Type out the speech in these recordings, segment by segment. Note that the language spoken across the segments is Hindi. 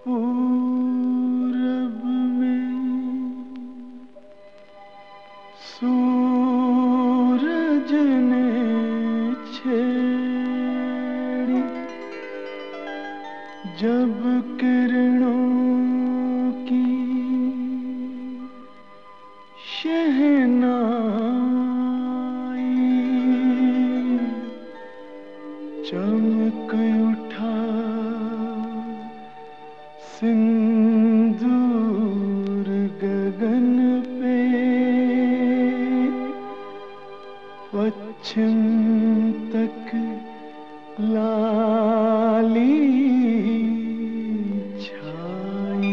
पूरब में सूरज ने छेड़ी जब किरणों की शहनाई, चमक उठा सिंदूर गगन पे, पश्चिम तक लाली छाई।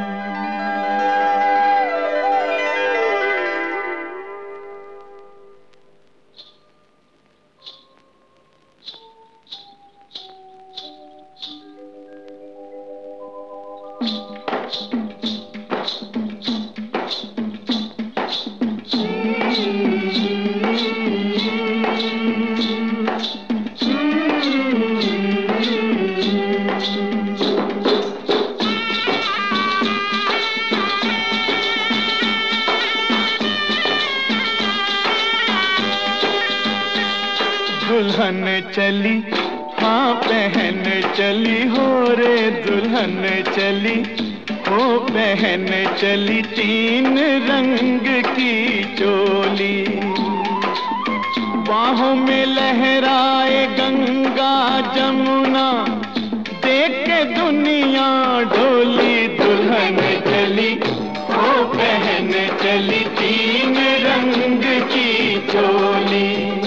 दुल्हन चली, हाँ बहन चली हो रे, दुल्हन चली हो बहन चली, तीन रंग की चोली, बाहों में लहराए गंगा जमुना, देख के दुनिया डोली। दुल्हन चली हो बहन चली, तीन रंग की चोली।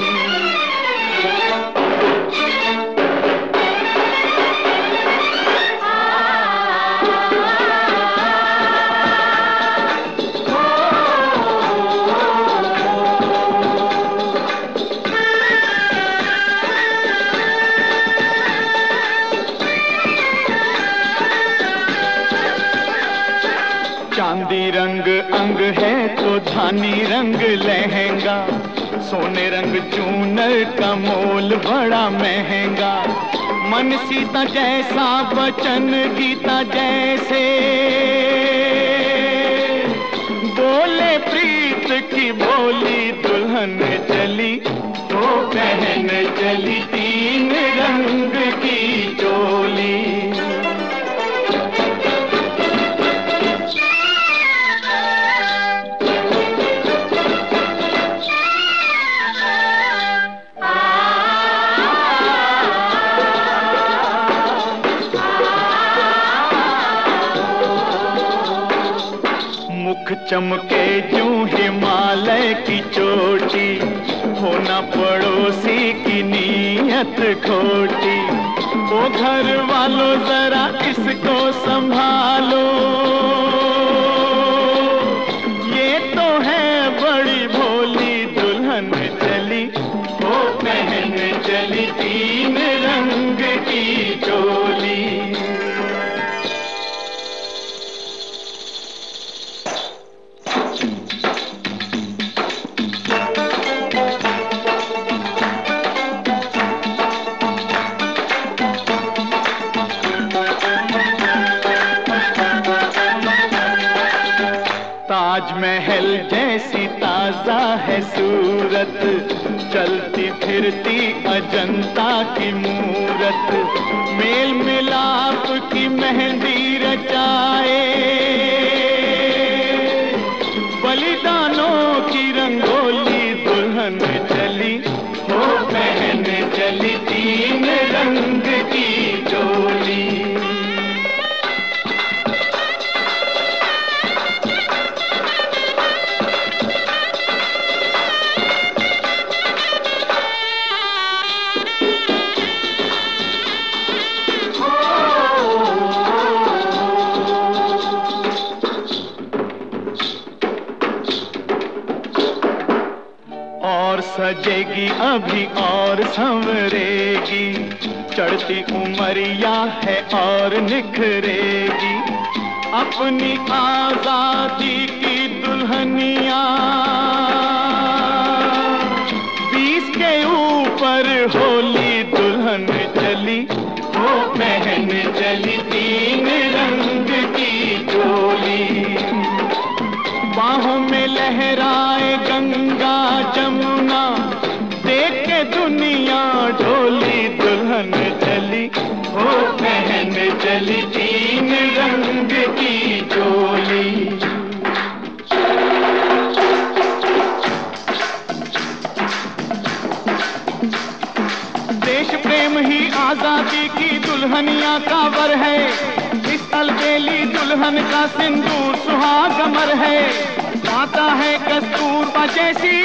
चांदी रंग अंग है तो धानी रंग लहंगा, सोने रंग चूनर का मोल बड़ा महंगा। मन सीता जैसा वचन गीता जैसे, बोले प्रीत की बोली। दुल्हन चली वो बहन चली, तीन रंग की चोली। मुख चमके यूं हिमालय की चोटी, होना पड़ोसी की नीयत खोटी। ओ घर वालों जरा इसको संभालो, ये तो है बड़ी भोली। दुल्हन चली वो बहन चली, तीन रंग की चोली। ताजमहल जैसी ताजा है सूरत, चलती फिरती अजंता की मूरत। मेल मिलाप की मेहंदी रचाए, बलिदानों की रंगोली। दुल्हन चली वो बहन चली, तीन रंग की चोली। और सजेगी अभी और संवरेगी, चढ़ती उमरिया है और निखरेगी। अपनी आजादी की दुल्हनिया 20 के ऊपर होली। दुल्हन चली वो बहन चली, तीन रंग दुनिया डोली, दुल्हन चली हो पहन चली 3 रंग की चोली। देश प्रेम ही आजादी की दुल्हनिया का वर है, इस अलबेली दुल्हन का सिंदूर सुहागमर है। माता है कस्तूरबा जैसी,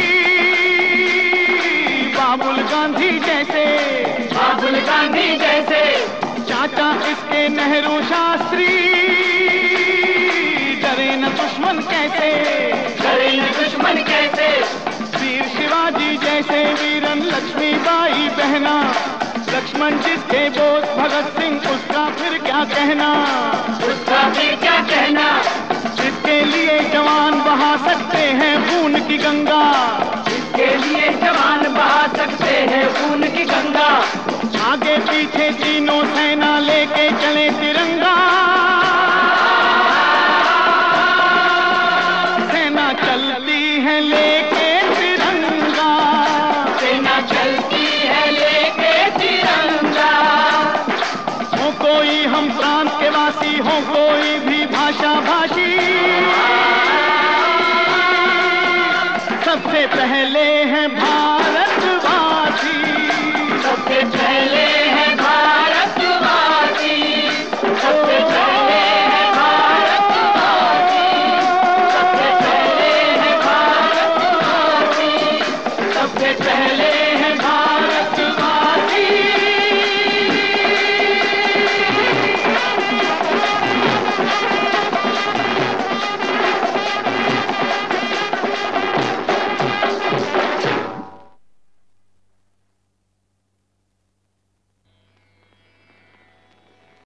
बाबुल गांधी जैसे, बाबुल गांधी जैसे, चाचा इसके नेहरू शास्त्री, डरे न दुश्मन कैसे, डरे न दुश्मन कैसे। वीर शिवाजी जैसे वीरन लक्ष्मीबाई बहना, लक्ष्मण जिसके बोस भगत सिंह उसका फिर क्या कहना, उसका फिर क्या कहना। जिसके लिए जवान बहा सकते हैं खून की गंगा, इसके लिए जवान बहा सकते हैं खून की गंगा। आगे पीछे तीनों सेना लेके चले तिरंगा, सेना चलती है लेके तिरंगा, सेना चलती है लेके तिरंगा। हो कोई हम प्रांत के वासी, हो कोई